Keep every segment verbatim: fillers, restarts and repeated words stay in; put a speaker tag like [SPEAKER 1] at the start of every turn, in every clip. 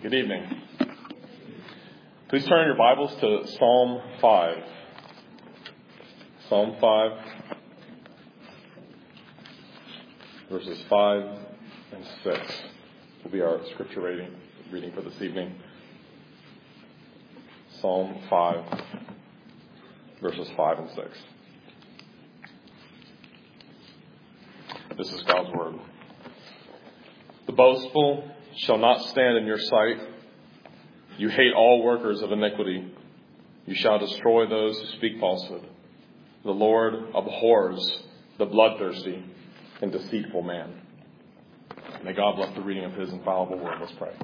[SPEAKER 1] Good evening. Please turn your Bibles to Psalm five. Psalm five, verses five and six will be our scripture reading, reading for this evening. Psalm five, verses five and six. This is God's word. The boastful shall not stand in your sight. You hate all workers of iniquity. You shall destroy those who speak falsehood. The Lord abhors the bloodthirsty and deceitful man. May God bless the reading of His infallible word. Let's pray.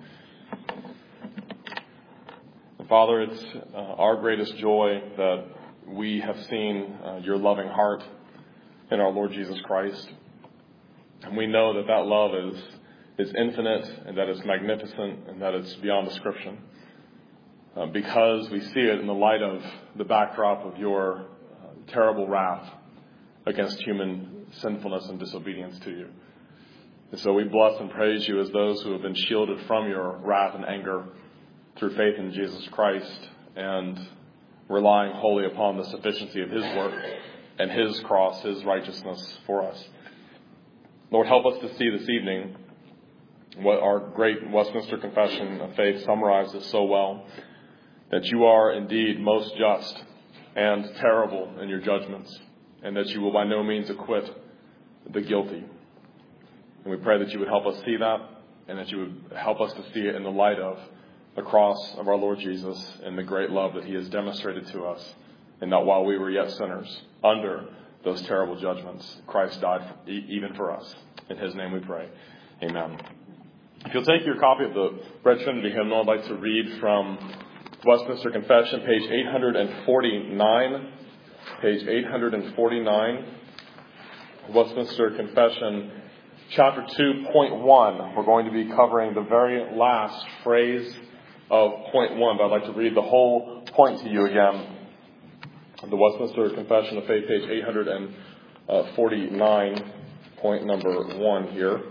[SPEAKER 1] And Father, it's uh, our greatest joy that we have seen uh, your loving heart in our Lord Jesus Christ. And we know that that love is is infinite and that it's magnificent and that it's beyond description. Uh, because we see it in the light of the backdrop of your uh, terrible wrath against human sinfulness and disobedience to you. And so we bless and praise you as those who have been shielded from your wrath and anger through faith in Jesus Christ and relying wholly upon the sufficiency of His work and His cross, His righteousness for us. Lord, help us to see this evening what our great Westminster Confession of Faith summarizes so well, that you are indeed most just and terrible in your judgments, and that you will by no means acquit the guilty. And we pray that you would help us see that, and that you would help us to see it in the light of the cross of our Lord Jesus and the great love that He has demonstrated to us, and that while we were yet sinners, under those terrible judgments, Christ died for, even for us. In His name we pray. Amen. If you'll take your copy of the Red Trinity hymnal, I'd like to read from Westminster Confession, page eight forty-nine. Page eight forty-nine. Westminster Confession, chapter two, point one. We're going to be covering the very last phrase of point one, but I'd like to read the whole point to you again. The Westminster Confession of Faith, page eight forty-nine, point number one here.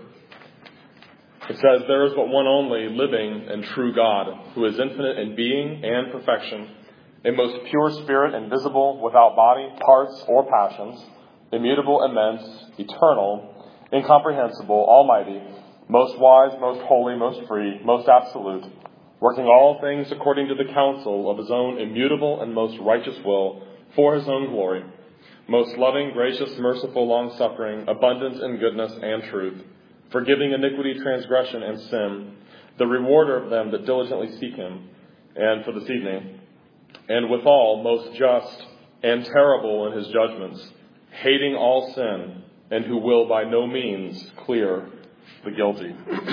[SPEAKER 1] It says, "There is but one only living and true God, who is infinite in being and perfection, a most pure spirit, invisible, without body, parts, or passions, immutable, immense, eternal, incomprehensible, almighty, most wise, most holy, most free, most absolute, working all things according to the counsel of His own immutable and most righteous will, for His own glory, most loving, gracious, merciful, long-suffering, abundant in goodness and truth, forgiving iniquity, transgression, and sin, the rewarder of them that diligently seek Him, and for this evening, and withal most just and terrible in His judgments, hating all sin, and who will by no means clear the guilty."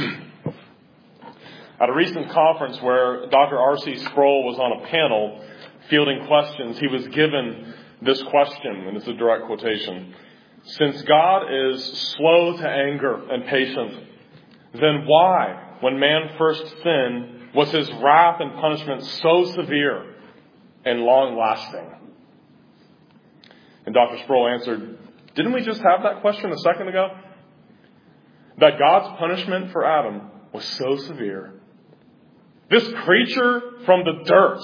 [SPEAKER 1] At a recent conference where Doctor R C Sproul was on a panel fielding questions, he was given this question, and it's a direct quotation. "Since God is slow to anger and patient, then why, when man first sinned, was His wrath and punishment so severe and long-lasting?" And Doctor Sproul answered, "Didn't we just have that question a second ago? That God's punishment for Adam was so severe. This creature from the dirt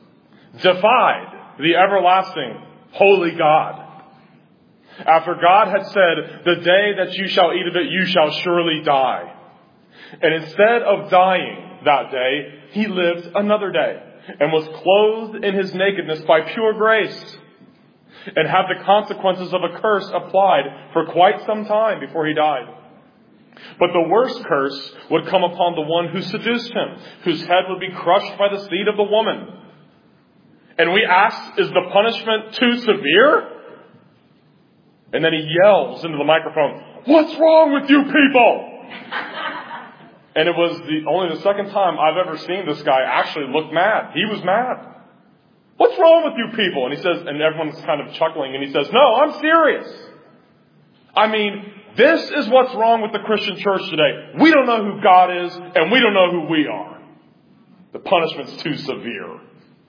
[SPEAKER 1] defied the everlasting, holy God. After God had said, 'The day that you shall eat of it, you shall surely die.' And instead of dying that day, He lived another day and was clothed in His nakedness by pure grace and had the consequences of a curse applied for quite some time before He died. But the worst curse would come upon the one who seduced Him, whose head would be crushed by the seed of the woman. And we ask, is the punishment too severe?" And then he yells into the microphone, "What's wrong with you people?" And it was the only the second time I've ever seen this guy actually look mad. He was mad. "What's wrong with you people?" And he says, and everyone's kind of chuckling, and he says, "No, I'm serious. I mean, this is what's wrong with the Christian church today. We don't know who God is, and we don't know who we are. The punishment's too severe."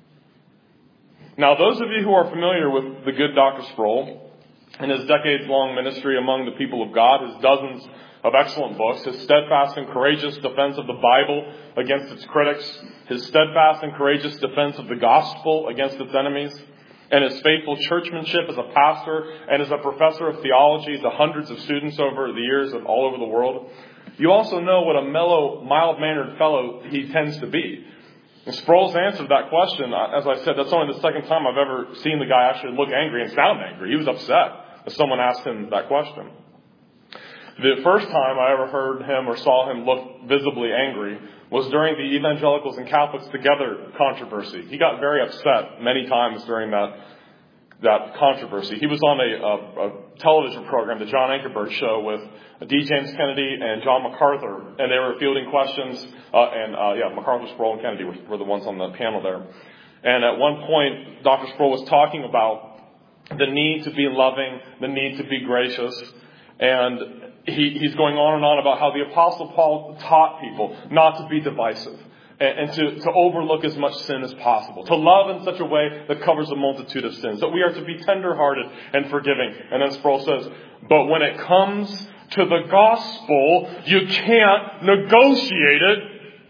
[SPEAKER 1] Now, those of you who are familiar with the good Doctor Sproul and his decades-long ministry among the people of God, his dozens of excellent books. His steadfast and courageous defense of the Bible against its critics. His steadfast and courageous defense of the gospel against its enemies. And his faithful churchmanship as a pastor and as a professor of theology to hundreds of students over the years of all over the world. You also know what a mellow, mild-mannered fellow he tends to be. And Sproul's answer to that question, as I said, that's only the second time I've ever seen the guy actually look angry and sound angry. He was upset as someone asked him that question. The first time I ever heard him or saw him look visibly angry was during the Evangelicals and Catholics Together controversy. He got very upset many times during that that controversy. He was on a, a, a television program, the John Ankerberg Show, with D. James Kennedy and John MacArthur, and they were fielding questions, uh, and uh, yeah, MacArthur, Sproul, and Kennedy were, were the ones on the panel there. And at one point, Doctor Sproul was talking about the need to be loving, the need to be gracious, and he, he's going on and on about how the Apostle Paul taught people not to be divisive. And to, to overlook as much sin as possible. To love in such a way that covers a multitude of sins. That we are to be tender-hearted and forgiving. And then Sproul says, but when it comes to the gospel, you can't negotiate it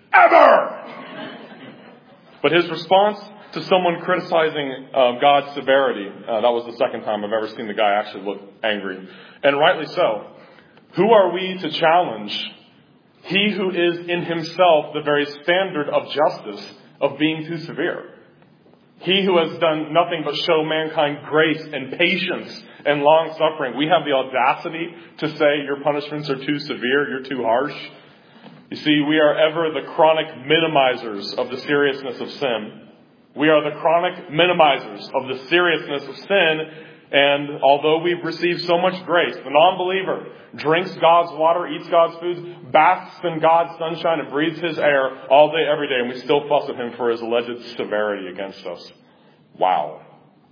[SPEAKER 1] ever! But his response to someone criticizing uh, God's severity, uh, that was the second time I've ever seen the guy actually look angry. And rightly so. Who are we to challenge he who is in himself the very standard of justice, of being too severe? He who has done nothing but show mankind grace and patience and long suffering. We have the audacity to say your punishments are too severe, you're too harsh. You see, we are ever the chronic minimizers of the seriousness of sin. We are the chronic minimizers of the seriousness of sin. And although we've received so much grace, the non-believer drinks God's water, eats God's food, basks in God's sunshine, and breathes His air all day, every day, and we still fuss at Him for His alleged severity against us. Wow.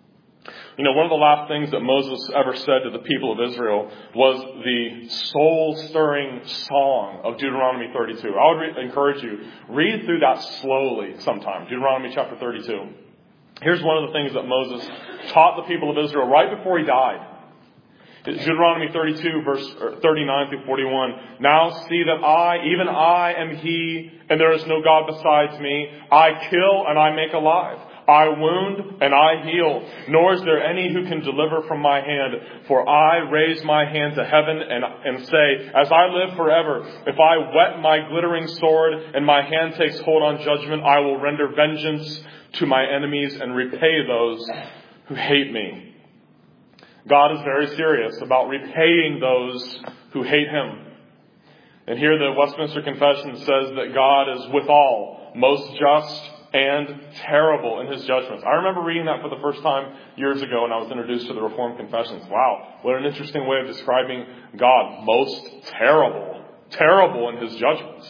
[SPEAKER 1] You know, one of the last things that Moses ever said to the people of Israel was the soul-stirring song of Deuteronomy thirty-two. I would re- encourage you, read through that slowly sometime. Deuteronomy chapter thirty-two. Here's one of the things that Moses taught the people of Israel right before he died. Deuteronomy thirty-two, verse thirty-nine through forty-one. Now see that I, even I, am He, and there is no God besides me. I kill and I make alive. I wound and I heal. Nor is there any who can deliver from my hand. For I raise my hand to heaven and, and say, as I live forever, if I whet my glittering sword and my hand takes hold on judgment, I will render vengeance to my enemies and repay those who hate me. God is very serious about repaying those who hate Him. And here the Westminster Confession says that God is withal most just and terrible in His judgments. I remember reading that for the first time years ago when I was introduced to the Reformed Confessions. Wow, what an interesting way of describing God. Most terrible, terrible in His judgments.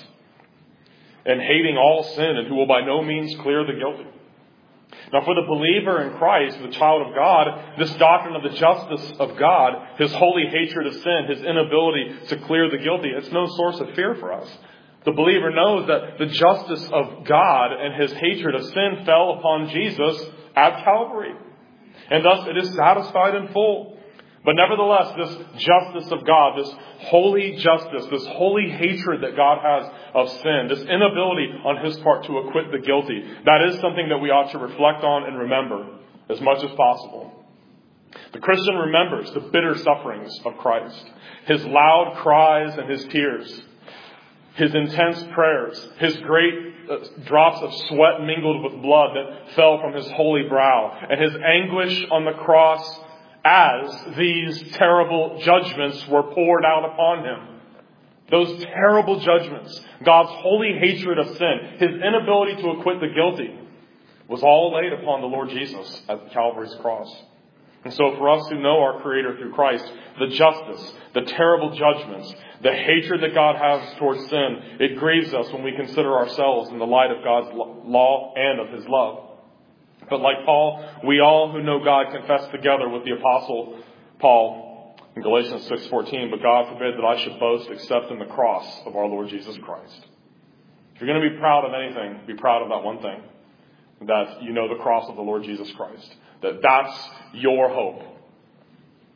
[SPEAKER 1] And hating all sin, and who will by no means clear the guilty. Now, for the believer in Christ, the child of God, this doctrine of the justice of God, His holy hatred of sin, His inability to clear the guilty, it's no source of fear for us. The believer knows that the justice of God and His hatred of sin fell upon Jesus at Calvary. And thus it is satisfied in full. But nevertheless, this justice of God, this holy justice, this holy hatred that God has of sin, this inability on His part to acquit the guilty, that is something that we ought to reflect on and remember as much as possible. The Christian remembers the bitter sufferings of Christ, His loud cries and His tears, His intense prayers, His great uh, drops of sweat mingled with blood that fell from His holy brow, and His anguish on the cross as these terrible judgments were poured out upon Him. Those terrible judgments, God's holy hatred of sin, His inability to acquit the guilty, was all laid upon the Lord Jesus at Calvary's cross. And so for us who know our Creator through Christ, the justice, the terrible judgments, the hatred that God has towards sin, it grieves us when we consider ourselves in the light of God's law and of His love. But like Paul, we all who know God confess together with the Apostle Paul in Galatians six fourteen, but God forbid that I should boast except in the cross of our Lord Jesus Christ. If you're going to be proud of anything, be proud of that one thing, that you know the cross of the Lord Jesus Christ. That that's your hope.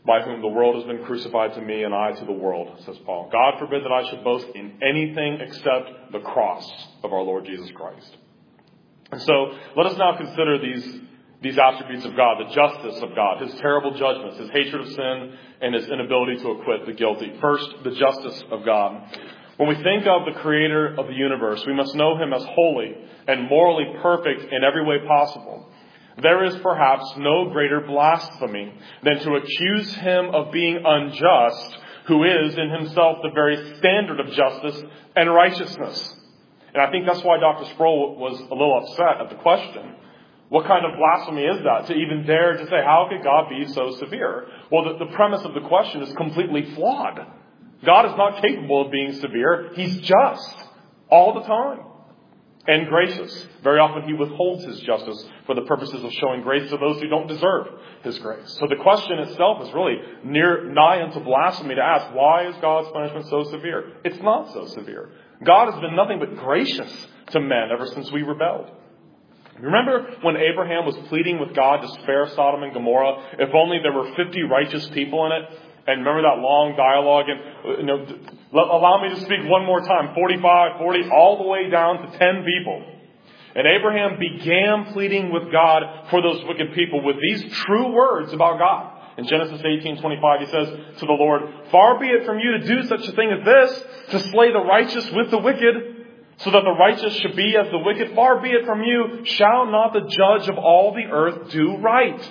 [SPEAKER 1] by whom the world has been crucified to me and I to the world, says Paul. God forbid that I should boast in anything except the cross of our Lord Jesus Christ. And so let us now consider these, these attributes of God, the justice of God, his terrible judgments, his hatred of sin, and his inability to acquit the guilty. First, the justice of God. When we think of the creator of the universe, we must know him as holy and morally perfect in every way possible. There is perhaps no greater blasphemy than to accuse him of being unjust, who is in himself the very standard of justice and righteousness. And I think that's why Doctor Sproul was a little upset at the question. What kind of blasphemy is that, to even dare to say, how could God be so severe? Well, the, the premise of the question is completely flawed. God is not capable of being severe. He's just all the time. And gracious. Very often he withholds his justice for the purposes of showing grace to those who don't deserve his grace. So the question itself is really near nigh unto blasphemy to ask, why is God's punishment so severe? It's not so severe. God has been nothing but gracious to men ever since we rebelled. Remember when Abraham was pleading with God to spare Sodom and Gomorrah, if only there were fifty righteous people in it? And remember that long dialogue? And you know, allow me to speak one more time. forty-five, forty, all the way down to ten people. And Abraham began pleading with God for those wicked people with these true words about God. In Genesis eighteen twenty-five, he says to the Lord, "Far be it from you to do such a thing as this, to slay the righteous with the wicked, so that the righteous should be as the wicked. Far be it from you. Shall not the judge of all the earth do right?"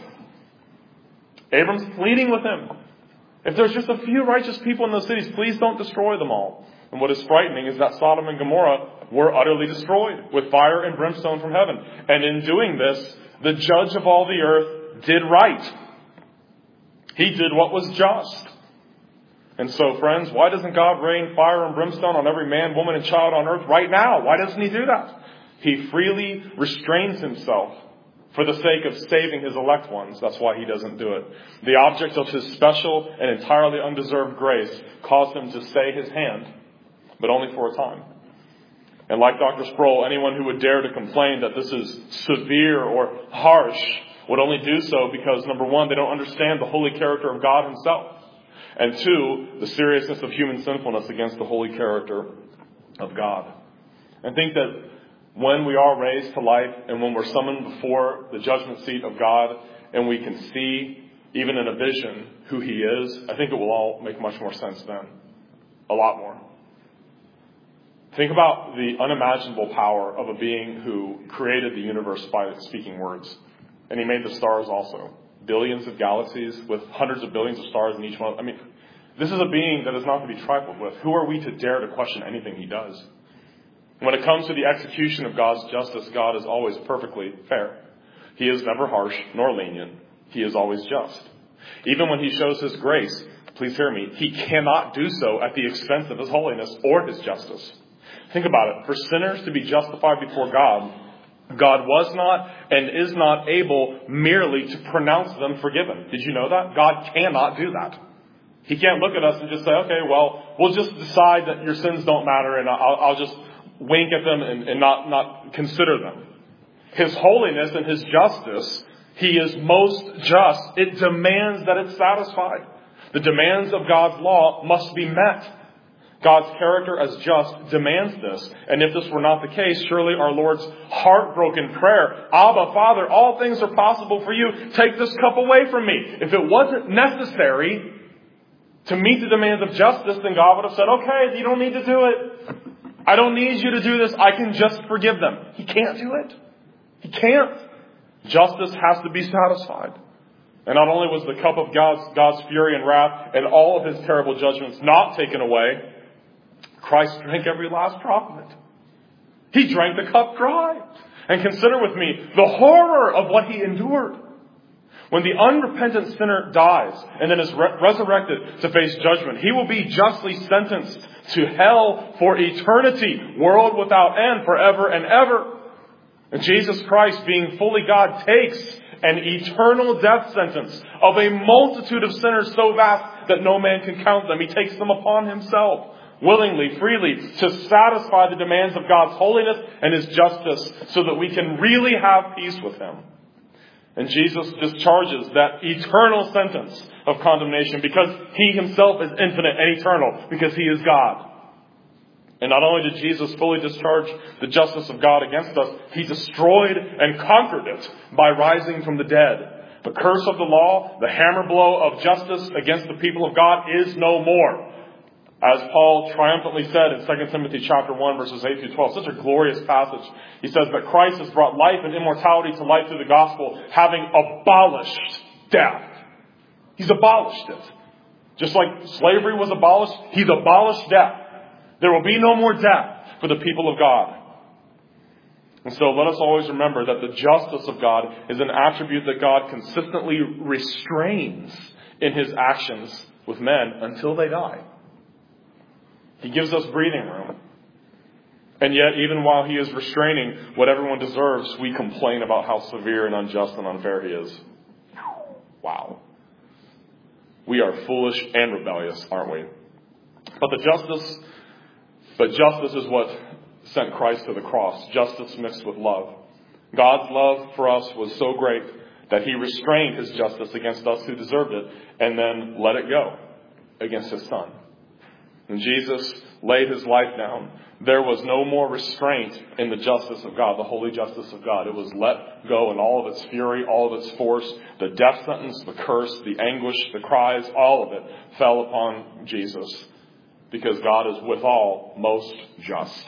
[SPEAKER 1] Abram's pleading with him. If there's just a few righteous people in those cities, please don't destroy them all. And what is frightening is that Sodom and Gomorrah were utterly destroyed with fire and brimstone from heaven. And in doing this, the judge of all the earth did right. He did what was just. And so, friends, why doesn't God rain fire and brimstone on every man, woman, and child on earth right now? Why doesn't he do that? He freely restrains himself for the sake of saving his elect ones. That's why he doesn't do it. The object of his special and entirely undeserved grace caused him to stay his hand, but only for a time. And like Doctor Sproul, anyone who would dare to complain that this is severe or harsh would only do so because, number one, they don't understand the holy character of God himself. And two, the seriousness of human sinfulness against the holy character of God. And think that when we are raised to life and when we're summoned before the judgment seat of God and we can see, even in a vision, who he is, I think it will all make much more sense then. A lot more. Think about the unimaginable power of a being who created the universe by speaking words. And he made the stars also. Billions of galaxies with hundreds of billions of stars in each one. I mean, this is a being that is not to be trifled with. Who are we to dare to question anything he does? When it comes to the execution of God's justice, God is always perfectly fair. He is never harsh nor lenient. He is always just. Even when he shows his grace, please hear me, he cannot do so at the expense of his holiness or his justice. Think about it. For sinners to be justified before God, God was not and is not able merely to pronounce them forgiven. Did you know that? God cannot do that. He can't look at us and just say, okay, well, we'll just decide that your sins don't matter and I'll, I'll just wink at them and, and not, not consider them. His holiness and his justice, he is most just. It demands that it's satisfied. The demands of God's law must be met. God's character as just demands this. And if this were not the case, surely our Lord's heartbroken prayer, Abba, Father, all things are possible for you. Take this cup away from me. If it wasn't necessary to meet the demands of justice, then God would have said, okay, you don't need to do it. I don't need you to do this. I can just forgive them. He can't do it. He can't. Justice has to be satisfied. And not only was the cup of God's, God's fury and wrath and all of his terrible judgments not taken away, Christ drank every last drop of it. He drank the cup dry. And consider with me the horror of what he endured. When the unrepentant sinner dies and then is re- resurrected to face judgment, he will be justly sentenced to hell for eternity, world without end, forever and ever. And Jesus Christ, being fully God, takes an eternal death sentence of a multitude of sinners so vast that no man can count them. He takes them upon himself, willingly, freely, to satisfy the demands of God's holiness and his justice so that we can really have peace with him. And Jesus discharges that eternal sentence of condemnation because He Himself is infinite and eternal, because He is God. And not only did Jesus fully discharge the justice of God against us, He destroyed and conquered it by rising from the dead. The curse of the law, the hammer blow of justice against the people of God is no more. As Paul triumphantly said in Second Timothy chapter one, verses eight through twelve, such a glorious passage. He says that Christ has brought life and immortality to light through the gospel, having abolished death. He's abolished it. Just like slavery was abolished, He's abolished death. There will be no more death for the people of God. And so let us always remember that the justice of God is an attribute that God consistently restrains in His actions with men until they die. He gives us breathing room. And yet, even while He is restraining what everyone deserves, we complain about how severe and unjust and unfair He is. Wow. We are foolish and rebellious, aren't we? But the justice, but justice is what sent Christ to the cross. Justice mixed with love. God's love for us was so great that He restrained His justice against us who deserved it, and then let it go against His Son. When Jesus laid His life down, there was no more restraint in the justice of God, the holy justice of God. It was let go in all of its fury, all of its force. The death sentence, the curse, the anguish, the cries, all of it fell upon Jesus, because God is withal most just.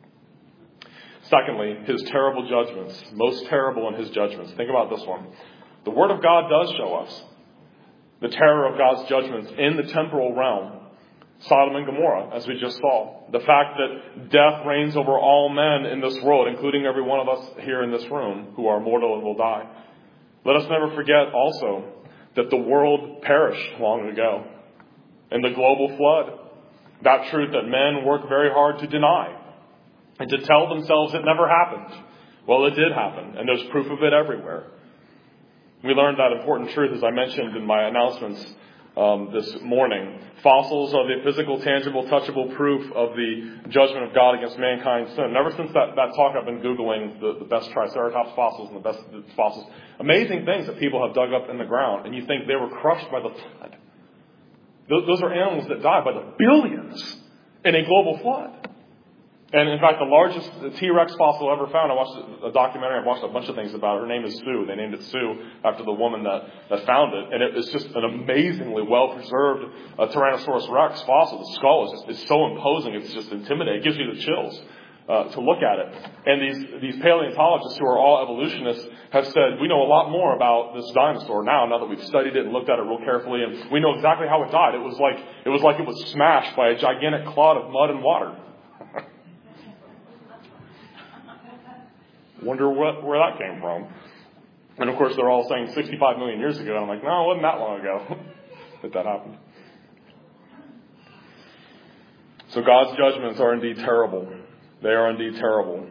[SPEAKER 1] Secondly, His terrible judgments, most terrible in His judgments. Think about this one. The Word of God does show us the terror of God's judgments in the temporal realm. Sodom and Gomorrah, as we just saw. The fact that death reigns over all men in this world, including every one of us here in this room who are mortal and will die. Let us never forget also that the world perished long ago in the global flood. That truth that men work very hard to deny and to tell themselves it never happened. Well, it did happen, and there's proof of it everywhere. We learned that important truth, as I mentioned in my announcements um, this morning. Fossils are the physical, tangible, touchable proof of the judgment of God against mankind's sin. And ever since that, that talk, I've been Googling the, the best Triceratops fossils and the best fossils. Amazing things that people have dug up in the ground, and you think they were crushed by the flood. Those, those are animals that died by the billions in a global flood. And in fact, the largest T-Rex fossil ever found, I watched a documentary, I've watched a bunch of things about it. Her name is Sue. They named it Sue after the woman that, that found it. And it is just an amazingly well-preserved uh, Tyrannosaurus Rex fossil. The skull is just it's so imposing, it's just intimidating. It gives you the chills uh, to look at it. And these, these paleontologists, who are all evolutionists, have said, we know a lot more about this dinosaur now, now that we've studied it and looked at it real carefully. And we know exactly how it died. It was like it was like it was smashed by a gigantic clod of mud and water. Wonder what, where that came from. And of course, they're all saying sixty-five million years ago. I'm like, no, it wasn't that long ago that that happened. So God's judgments are indeed terrible. They are indeed terrible.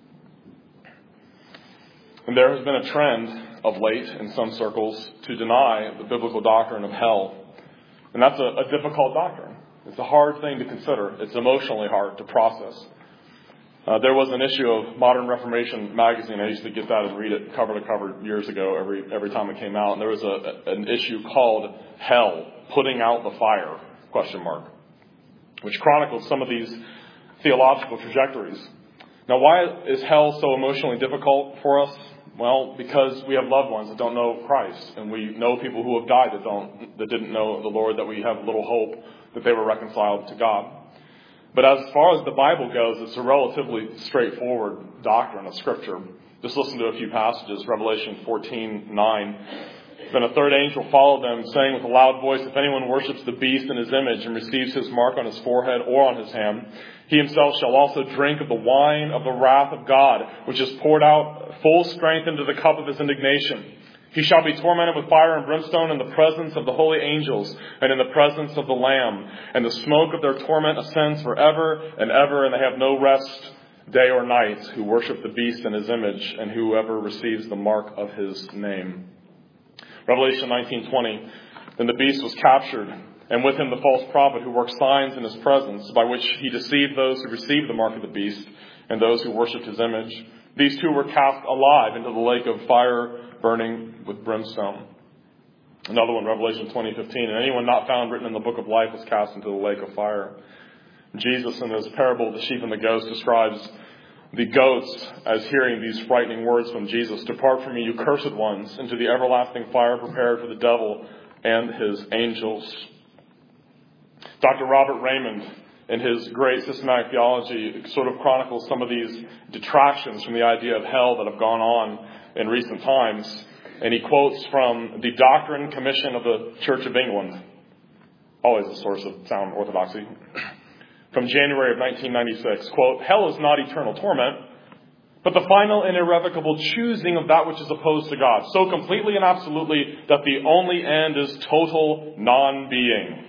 [SPEAKER 1] And there has been a trend of late in some circles to deny the biblical doctrine of hell. And that's a, a difficult doctrine. It's a hard thing to consider. It's emotionally hard to process. Uh, there was an issue of Modern Reformation magazine. I used to get that and read it cover to cover years ago every every time it came out. And there was a, an issue called Hell, Putting Out the Fire, question mark, which chronicled some of these theological trajectories. Now, why is hell so emotionally difficult for us? Well, because we have loved ones that don't know Christ, and we know people who have died that don't that didn't know the Lord, that we have little hope that they were reconciled to God. But as far as the Bible goes, it's a relatively straightforward doctrine of Scripture. Just listen to a few passages. Revelation fourteen nine. Then a third angel followed them, saying with a loud voice, if anyone worships the beast in his image and receives his mark on his forehead or on his hand, he himself shall also drink of the wine of the wrath of God, which is poured out full strength into the cup of his indignation. He shall be tormented with fire and brimstone in the presence of the holy angels and in the presence of the Lamb. And the smoke of their torment ascends forever and ever, and they have no rest day or night who worship the beast in his image and whoever receives the mark of his name. Revelation nineteen twenty. Then the beast was captured, and with him the false prophet who worked signs in his presence, by which he deceived those who received the mark of the beast and those who worshipped his image. These two were cast alive into the lake of fire burning with brimstone. Another one, Revelation twenty fifteen. And anyone not found written in the book of life was cast into the lake of fire. Jesus, in his parable of the sheep and the goats, describes the goats as hearing these frightening words from Jesus. Depart from me, you cursed ones, into the everlasting fire prepared for the devil and his angels. Doctor Robert Raymond, in his great systematic theology, sort of chronicles some of these detractions from the idea of hell that have gone on in recent times. And he quotes from the Doctrine Commission of the Church of England, always a source of sound orthodoxy, from January of nineteen ninety-six, quote, hell is not eternal torment, but the final and irrevocable choosing of that which is opposed to God, so completely and absolutely that the only end is total non-being.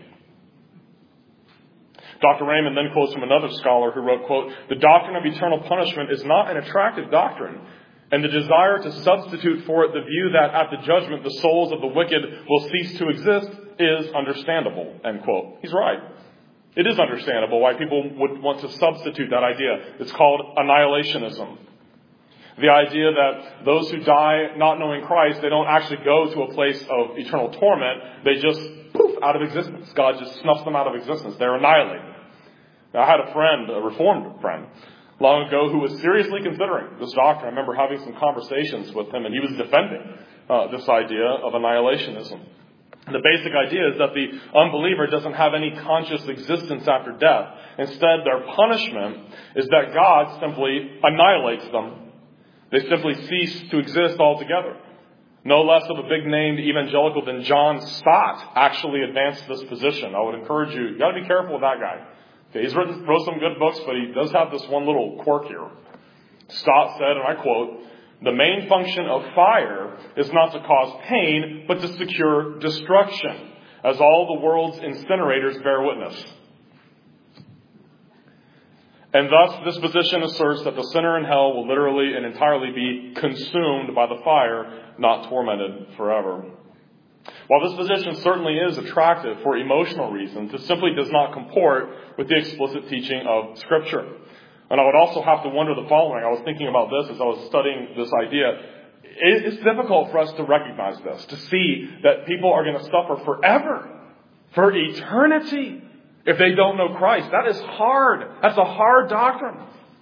[SPEAKER 1] Doctor Raymond then quotes from another scholar who wrote, quote, the doctrine of eternal punishment is not an attractive doctrine, and the desire to substitute for it the view that at the judgment the souls of the wicked will cease to exist is understandable, end quote. He's right. It is understandable why people would want to substitute that idea. It's called annihilationism. The idea that those who die not knowing Christ, they don't actually go to a place of eternal torment. They just poof out of existence. God just snuffs them out of existence. They're annihilated. Now, I had a friend, a Reformed friend, long ago who was seriously considering this doctrine. I remember having some conversations with him, and he was defending uh, this idea of annihilationism. The basic idea is that the unbeliever doesn't have any conscious existence after death. Instead, their punishment is that God simply annihilates them. They simply cease to exist altogether. No less of a big-named evangelical than John Stott actually advanced this position. I would encourage you, you got to be careful with that guy. Okay, he's written, wrote some good books, but he does have this one little quirk here. Stott said, and I quote, the main function of fire is not to cause pain, but to secure destruction, as all the world's incinerators bear witness. And thus, this position asserts that the sinner in hell will literally and entirely be consumed by the fire, not tormented forever. While this position certainly is attractive for emotional reasons, it simply does not comport with the explicit teaching of Scripture. And I would also have to wonder the following. I was thinking about this as I was studying this idea. It's difficult for us to recognize this, to see that people are going to suffer forever, for eternity, if they don't know Christ. That is hard. That's a hard doctrine.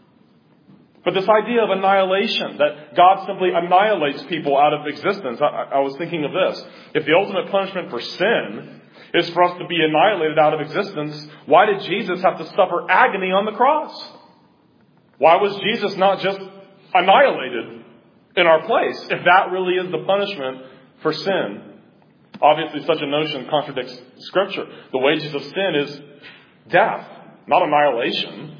[SPEAKER 1] But this idea of annihilation, that God simply annihilates people out of existence, I, I was thinking of this. If the ultimate punishment for sin is for us to be annihilated out of existence, why did Jesus have to suffer agony on the cross? Why was Jesus not just annihilated in our place, if that really is the punishment for sin? Obviously, such a notion contradicts Scripture. The wages of sin is death, not annihilation.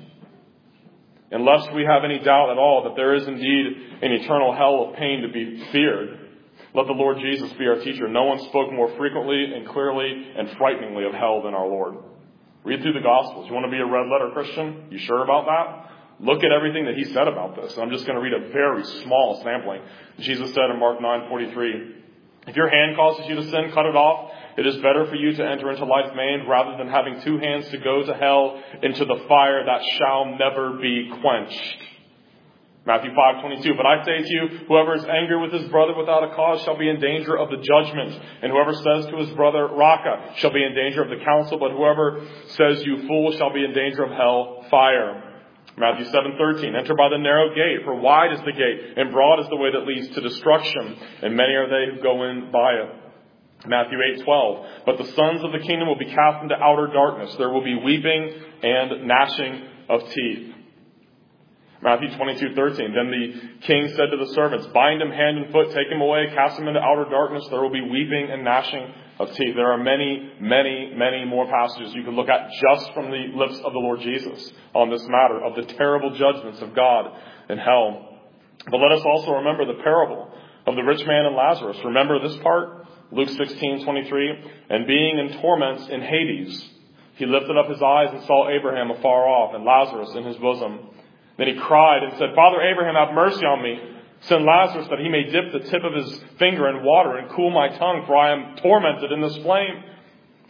[SPEAKER 1] Unless we have any doubt at all that there is indeed an eternal hell of pain to be feared, let the Lord Jesus be our teacher. No one spoke more frequently and clearly and frighteningly of hell than our Lord. Read through the Gospels. You want to be a red letter Christian? You sure about that? Look at everything that he said about this. I'm just going to read a very small sampling. Jesus said in Mark nine forty-three, if your hand causes you to sin, cut it off. It is better for you to enter into life maimed rather than having two hands to go to hell, into the fire that shall never be quenched. Matthew five twenty-two, but I say to you, whoever is angry with his brother without a cause shall be in danger of the judgment. And whoever says to his brother, Raka, shall be in danger of the council. But whoever says, you fool, shall be in danger of hell fire. Matthew seven thirteen, enter by the narrow gate, for wide is the gate, and broad is the way that leads to destruction, and many are they who go in by it. Matthew eight twelve, but the sons of the kingdom will be cast into outer darkness. There will be weeping and gnashing of teeth. Matthew twenty-two thirteen, then the king said to the servants, bind him hand and foot, take him away, cast him into outer darkness. There will be weeping and gnashing of teeth. There are many, many, many more passages you can look at just from the lips of the Lord Jesus on this matter of the terrible judgments of God in hell. But let us also remember the parable of the rich man and Lazarus. Remember this part? Luke sixteen twenty-three, and being in torments in Hades, he lifted up his eyes and saw Abraham afar off and Lazarus in his bosom. Then he cried and said, Father Abraham, have mercy on me. Send Lazarus that he may dip the tip of his finger in water and cool my tongue, for I am tormented in this flame.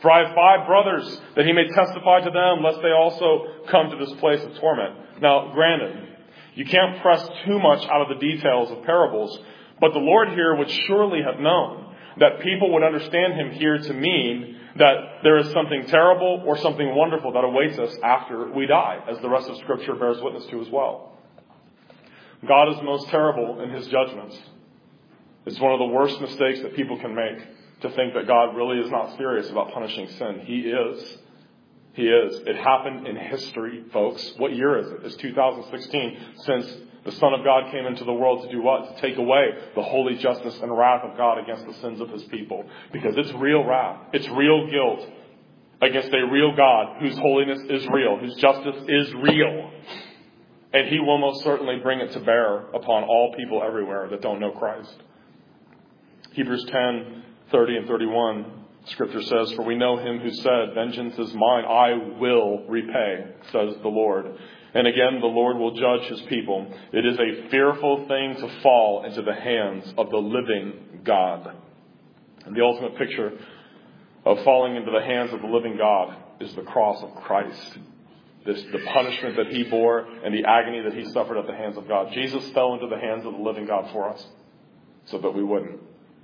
[SPEAKER 1] For I have five brothers, that he may testify to them, lest they also come to this place of torment. Now, granted, you can't press too much out of the details of parables, but the Lord here would surely have known that people would understand him here to mean that there is something terrible or something wonderful that awaits us after we die, as the rest of Scripture bears witness to as well. God is most terrible in his judgments. It's one of the worst mistakes that people can make, to think that God really is not serious about punishing sin. He is. He is. It happened in history, folks. What year is it? It's two thousand sixteen, since the Son of God came into the world to do what? To take away the holy justice and wrath of God against the sins of his people. Because it's real wrath. It's real guilt against a real God whose holiness is real, whose justice is real. And he will most certainly bring it to bear upon all people everywhere that don't know Christ. Hebrews ten, thirty and thirty-one, Scripture says, For we know him who said, Vengeance is mine, I will repay, says the Lord. And again, the Lord will judge his people. It is a fearful thing to fall into the hands of the living God. And the ultimate picture of falling into the hands of the living God is the cross of Christ. This, the punishment that he bore and the agony that he suffered at the hands of God. Jesus fell into the hands of the living God for us, so that we wouldn't.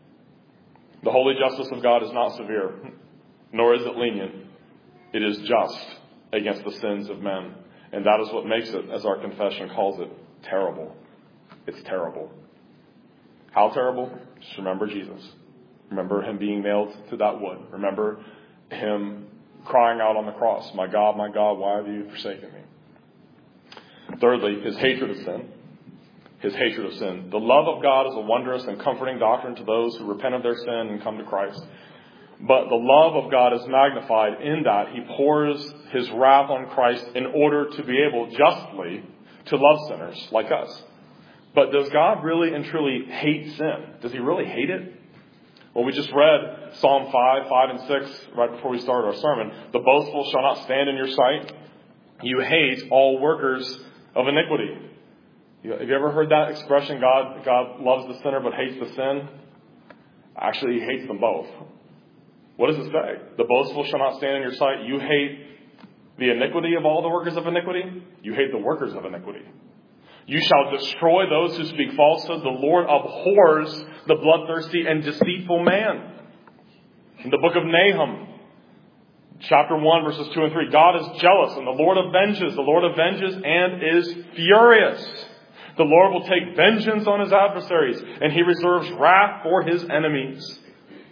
[SPEAKER 1] The holy justice of God is not severe, nor is it lenient. It is just against the sins of men. And that is what makes it, as our confession calls it, terrible. It's terrible. How terrible? Just remember Jesus. Remember him being nailed to that wood. Remember him crying out on the cross, My God, my God, why have you forsaken me? Thirdly, his hatred of sin. His hatred of sin. The love of God is a wondrous and comforting doctrine to those who repent of their sin and come to Christ. But the love of God is magnified in that he pours his wrath on Christ in order to be able justly to love sinners like us. But does God really and truly hate sin? Does he really hate it? Well, we just read Psalm five, five and six right before we started our sermon. The boastful shall not stand in your sight. You hate all workers of iniquity. Have you ever heard that expression, God, God loves the sinner but hates the sin? Actually, he hates them both. What does it say? The boastful shall not stand in your sight. You hate the iniquity of all the workers of iniquity. You hate the workers of iniquity. You shall destroy those who speak falsehood. The Lord abhors the bloodthirsty and deceitful man. In the book of Nahum, chapter one, verses two and three, God is jealous and the Lord avenges. The Lord avenges and is furious. The Lord will take vengeance on his adversaries, and he reserves wrath for his enemies.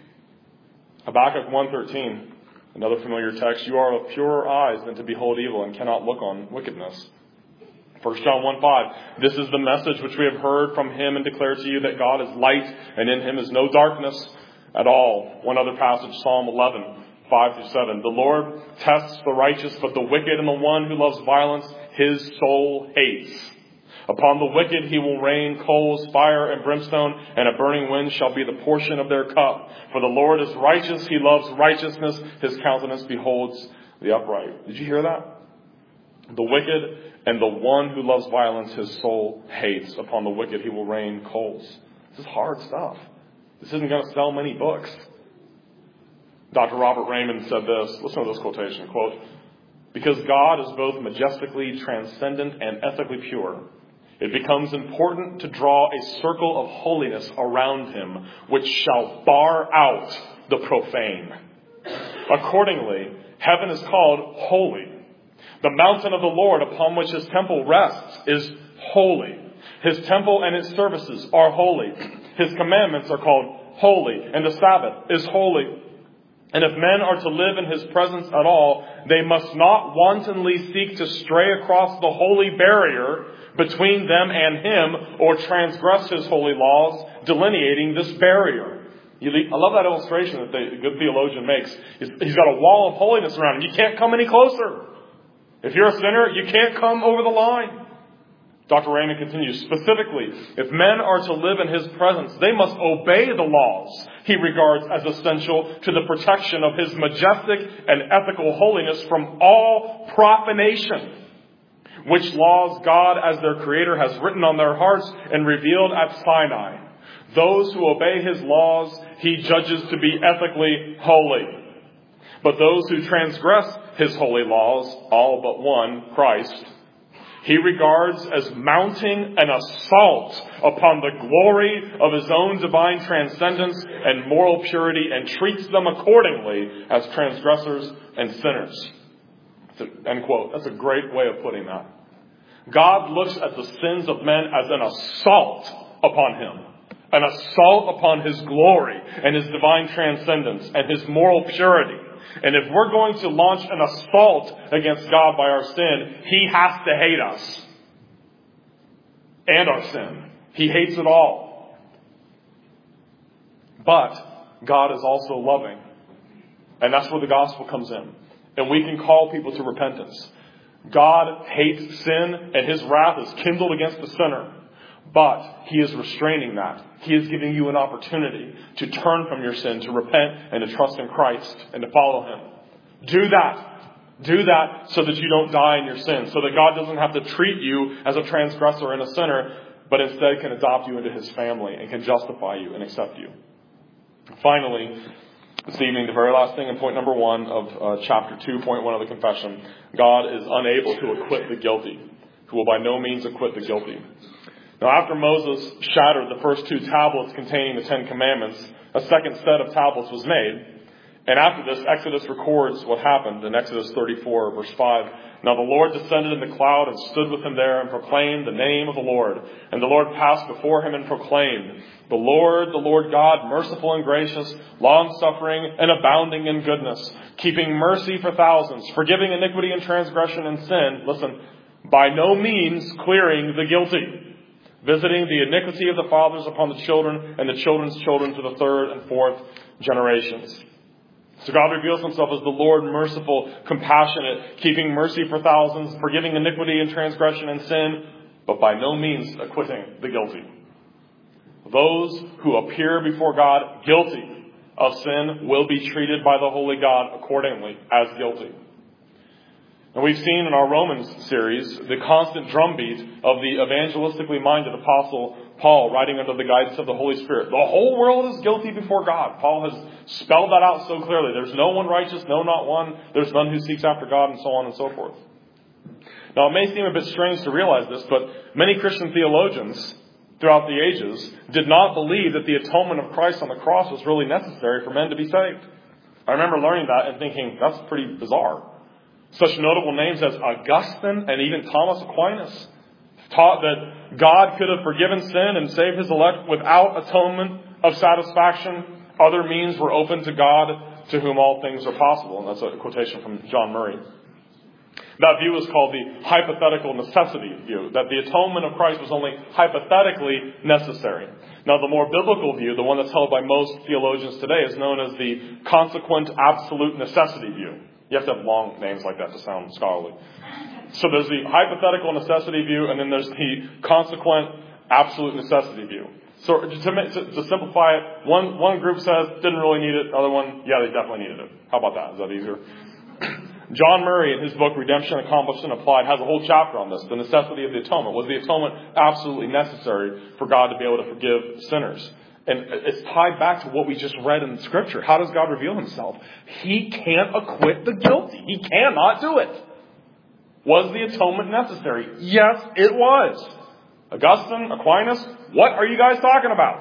[SPEAKER 1] Habakkuk one thirteen, another familiar text. You are of purer eyes than to behold evil and cannot look on wickedness. First John one five, this is the message which we have heard from him and declare to you, that God is light and in him is no darkness at all. One other passage, Psalm eleven, five through seven. The Lord tests the righteous, but the wicked and the one who loves violence, his soul hates. Upon the wicked he will rain coals, fire, and brimstone, and a burning wind shall be the portion of their cup. For the Lord is righteous, he loves righteousness, his countenance beholds the upright. Did you hear that? The wicked and the one who loves violence, his soul hates. Upon the wicked he will rain coals. This is hard stuff. This isn't going to sell many books. Doctor Robert Raymond said this. Listen to this quotation. Quote, because God is both majestically transcendent and ethically pure, it becomes important to draw a circle of holiness around him, which shall bar out the profane. Accordingly, heaven is called holy. The mountain of the Lord upon which his temple rests is holy. His temple and its services are holy. His commandments are called holy, and the Sabbath is holy. And if men are to live in his presence at all, they must not wantonly seek to stray across the holy barrier between them and him, or transgress his holy laws, delineating this barrier. I love that illustration that the good theologian makes. He's got a wall of holiness around him. You can't come any closer. If you're a sinner, you can't come over the line. Doctor Raymond continues, specifically, if men are to live in his presence, they must obey the laws he regards as essential to the protection of his majestic and ethical holiness from all profanation, which laws God as their creator has written on their hearts and revealed at Sinai. Those who obey his laws he judges to be ethically holy. But those who transgress his holy laws, all but one, Christ, he regards as mounting an assault upon the glory of his own divine transcendence and moral purity, and treats them accordingly as transgressors and sinners. End quote. That's a great way of putting that. God looks at the sins of men as an assault upon him. An assault upon his glory and his divine transcendence and his moral purity. And if we're going to launch an assault against God by our sin, he has to hate us. And our sin. He hates it all. But God is also loving. And that's where the gospel comes in. And we can call people to repentance. God hates sin, and his wrath is kindled against the sinner. But he is restraining that. He is giving you an opportunity to turn from your sin, to repent, and to trust in Christ, and to follow him. Do that. Do that so that you don't die in your sin. So that God doesn't have to treat you as a transgressor and a sinner, but instead can adopt you into his family and can justify you and accept you. Finally, this evening, the very last thing in point number one of uh, chapter two point one of the confession, God is unable to acquit the guilty, who will by no means acquit the guilty. Now, after Moses shattered the first two tablets containing the Ten Commandments, a second set of tablets was made. And after this, Exodus records what happened in Exodus thirty-four, verse five. Now the Lord descended in the cloud and stood with him there and proclaimed the name of the Lord. And the Lord passed before him and proclaimed, The Lord, the Lord God, merciful and gracious, long-suffering and abounding in goodness, keeping mercy for thousands, forgiving iniquity and transgression and sin. Listen, by no means clearing the guilty, visiting the iniquity of the fathers upon the children and the children's children to the third and fourth generations. So God reveals himself as the Lord, merciful, compassionate, keeping mercy for thousands, forgiving iniquity and transgression and sin, but by no means acquitting the guilty. Those who appear before God guilty of sin will be treated by the holy God accordingly as guilty. And we've seen in our Romans series the constant drumbeat of the evangelistically minded apostle Paul, writing under the guidance of the Holy Spirit. The whole world is guilty before God. Paul has spelled that out so clearly. There's no one righteous, no, not one. There's none who seeks after God, and so on and so forth. Now, it may seem a bit strange to realize this, but many Christian theologians throughout the ages did not believe that the atonement of Christ on the cross was really necessary for men to be saved. I remember learning that and thinking, that's pretty bizarre. Such notable names as Augustine and even Thomas Aquinas taught that God could have forgiven sin and saved his elect without atonement of satisfaction. Other means were open to God, to whom all things are possible. And that's a quotation from John Murray. That view is called the hypothetical necessity view, that the atonement of Christ was only hypothetically necessary. Now, the more biblical view, the one that's held by most theologians today, is known as the consequent absolute necessity view. You have to have long names like that to sound scholarly. So there's the hypothetical necessity view, and then there's the consequent absolute necessity view. So to, to, to simplify it, one, one group says didn't really need it. Other one, yeah, they definitely needed it. How about that? Is that easier? John Murray, in his book Redemption Accomplished and Applied, has a whole chapter on this, the necessity of the atonement. Was the atonement absolutely necessary for God to be able to forgive sinners? And it's tied back to what we just read in Scripture. How does God reveal himself? He can't acquit the guilty. He cannot do it. Was the atonement necessary? Yes, it was. Augustine, Aquinas, what are you guys talking about?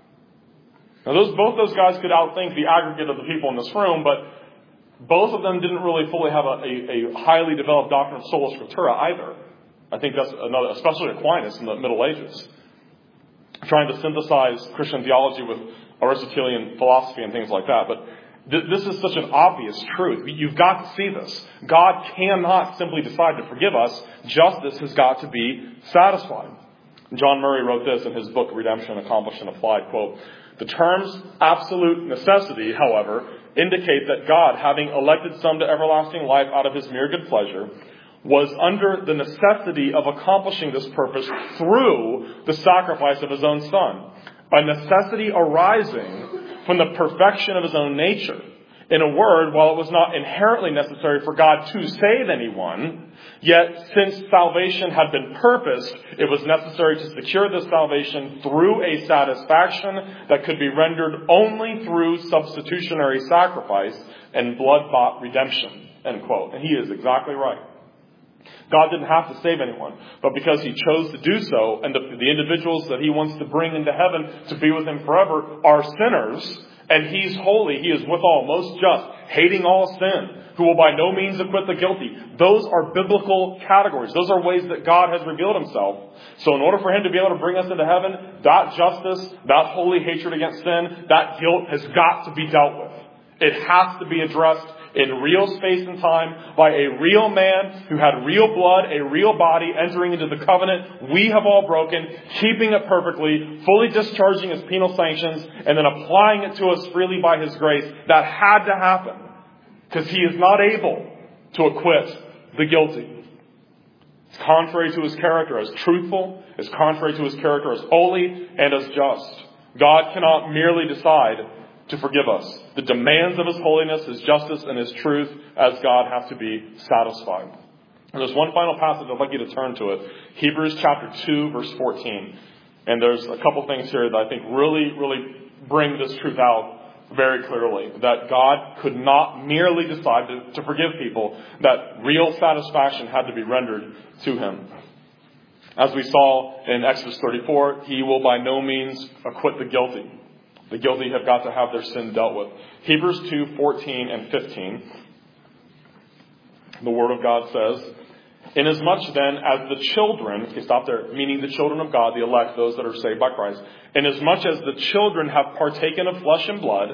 [SPEAKER 1] Now, those, both those guys could outthink the aggregate of the people in this room, but both of them didn't really fully have a, a, a highly developed doctrine of sola scriptura either. I think that's another, especially Aquinas in the Middle Ages, trying to synthesize Christian theology with Aristotelian philosophy and things like that. But th- this is such an obvious truth. You've got to see this. God cannot simply decide to forgive us. Justice has got to be satisfied. John Murray wrote this in his book, Redemption Accomplished and Applied, quote, "The terms absolute necessity, however, indicate that God, having elected some to everlasting life out of his mere good pleasure, was under the necessity of accomplishing this purpose through the sacrifice of his own Son, a necessity arising from the perfection of his own nature. In a word, while it was not inherently necessary for God to save anyone, yet since salvation had been purposed, it was necessary to secure this salvation through a satisfaction that could be rendered only through substitutionary sacrifice. and blood-bought redemption, end quote. And he is exactly right. God didn't have to save anyone, but because he chose to do so, and the, the individuals that he wants to bring into heaven to be with him forever are sinners, and he's holy, he is withal most just, hating all sin, who will by no means acquit the guilty. Those are biblical categories. Those are ways that God has revealed himself. So in order for him to be able to bring us into heaven, that justice, that holy hatred against sin, that guilt has got to be dealt with. It has to be addressed in real space and time by a real man who had real blood, a real body, entering into the covenant we have all broken, keeping it perfectly, fully discharging his penal sanctions, and then applying it to us freely by his grace. That had to happen, because he is not able to acquit the guilty. It's contrary to his character as truthful, it's contrary to his character as holy, and as just. God cannot merely decide to forgive us. The demands of his holiness, his justice, and his truth as God have to be satisfied. And there's one final passage I'd like you to turn to it. Hebrews chapter two, verse fourteen. And there's a couple things here that I think really, really bring this truth out very clearly. That God could not merely decide to, to forgive people. That real satisfaction had to be rendered to him. As we saw in Exodus thirty-four, he will by no means acquit the guilty. The guilty have got to have their sin dealt with. Hebrews two, fourteen and fifteen. The Word of God says, "Inasmuch then as the children," okay, stop there, meaning the children of God, the elect, those that are saved by Christ, "inasmuch as the children have partaken of flesh and blood,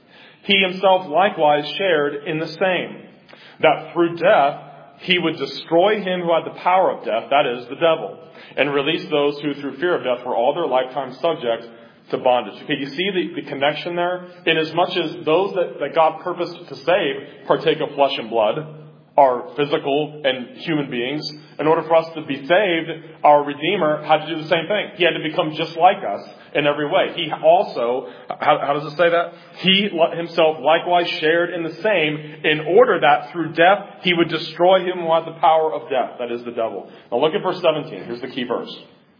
[SPEAKER 1] he himself likewise shared in the same, that through death he would destroy him who had the power of death, that is, the devil, and release those who through fear of death were all their lifetime subject to bondage." Okay, you see the, the connection there? Inasmuch as those that, that God purposed to save partake of flesh and blood, are physical and human beings. In order for us to be saved, our Redeemer had to do the same thing. He had to become just like us in every way. He also, how, how does it say that? He himself likewise shared in the same, in order that through death he would destroy him who had the power of death, that is the devil. Now look at verse seventeen. Here's the key verse.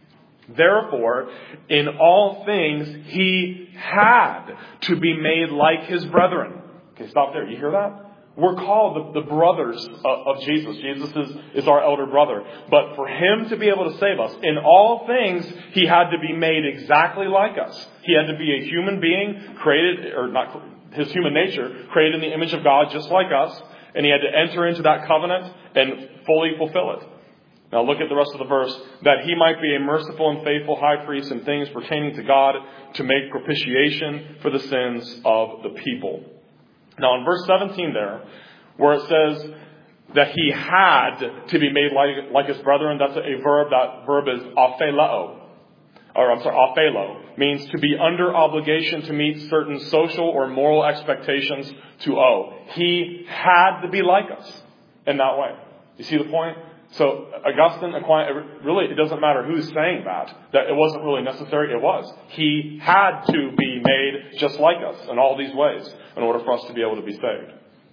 [SPEAKER 1] "Therefore, in all things he had to be made like his brethren." Okay, stop there. You hear that? We're called the, the brothers of, of Jesus. Jesus is, is our elder brother. But for him to be able to save us, in all things, he had to be made exactly like us. He had to be a human being created, or not, his human nature, created in the image of God just like us. And he had to enter into that covenant and fully fulfill it. Now look at the rest of the verse. "That he might be a merciful and faithful high priest in things pertaining to God, to make propitiation for the sins of the people." Now in verse seventeen there, where it says that he had to be made like, like his brethren, that's a verb. That verb is apheleo. Or I'm sorry, aphelo. Means to be under obligation to meet certain social or moral expectations to owe. He had to be like us in that way. You see the point? So Augustine, Aquinas, really, it doesn't matter who's saying that, that it wasn't really necessary. It was. He had to be made just like us in all these ways in order for us to be able to be saved.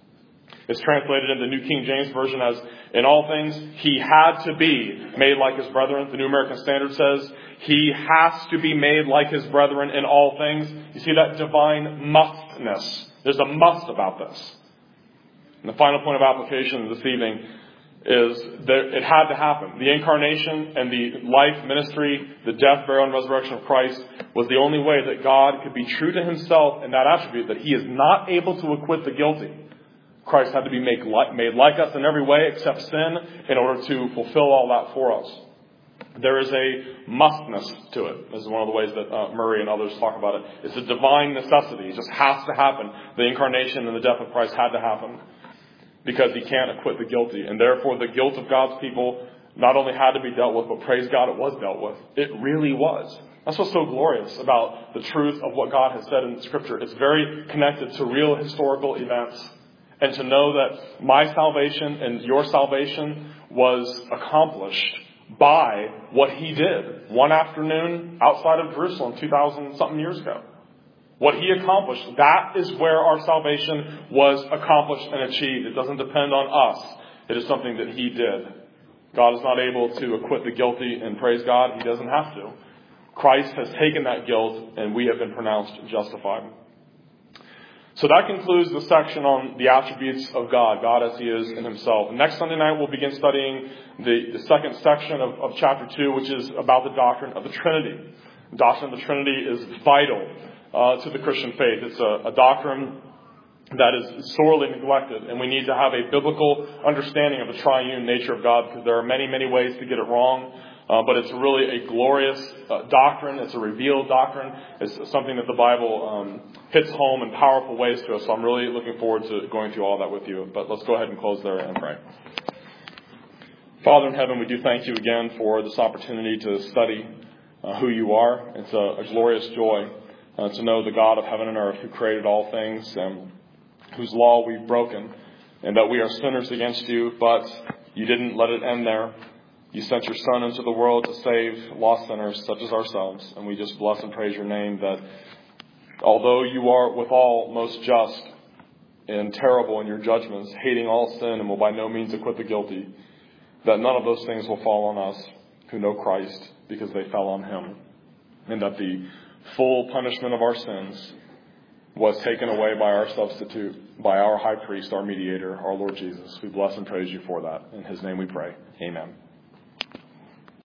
[SPEAKER 1] It's translated in the New King James Version as, "In all things, he had to be made like his brethren." The New American Standard says, "He has to be made like his brethren in all things." You see that divine mustness. There's a must about this. And the final point of application this evening is that it had to happen. The incarnation and the life, ministry, the death, burial, and resurrection of Christ was the only way that God could be true to himself in that attribute, that he is not able to acquit the guilty. Christ had to be made like, made like us in every way except sin in order to fulfill all that for us. There is a mustness to it. This is one of the ways that uh, Murray and others talk about it. It's a divine necessity. It just has to happen. The incarnation and the death of Christ had to happen, because he can't acquit the guilty. And therefore, the guilt of God's people not only had to be dealt with, but praise God, it was dealt with. It really was. That's what's so glorious about the truth of what God has said in Scripture. It's very connected to real historical events. And to know that my salvation and your salvation was accomplished by what he did one afternoon outside of Jerusalem two thousand something years ago. What he accomplished, that is where our salvation was accomplished and achieved. It doesn't depend on us. It is something that he did. God is not able to acquit the guilty, and praise God, he doesn't have to. Christ has taken that guilt, and we have been pronounced justified. So that concludes the section on the attributes of God, God as He is in Himself. Next Sunday night, we'll begin studying the, the second section of, of chapter two, which is about the doctrine of the Trinity. The doctrine of the Trinity is vital uh, to the Christian faith. It's a, a doctrine that is sorely neglected, and we need to have a biblical understanding of the triune nature of God, because there are many, many ways to get it wrong. Uh, but it's really a glorious uh, doctrine. It's a revealed doctrine. It's something that the Bible um, hits home in powerful ways to us. So I'm really looking forward to going through all that with you. But let's go ahead and close there and pray. Father in heaven, we do thank you again for this opportunity to study uh, who you are. It's a, a glorious joy uh, to know the God of heaven and earth who created all things and whose law we've broken, and that we are sinners against you, but you didn't let it end there. You sent your Son into the world to save lost sinners such as ourselves. And we just bless and praise your name that although you are withal most just and terrible in your judgments, hating all sin and will by no means acquit the guilty, that none of those things will fall on us who know Christ, because they fell on Him. And that the full punishment of our sins was taken away by our substitute, by our high priest, our mediator, our Lord Jesus. We bless and praise you for that. In His name we pray. Amen.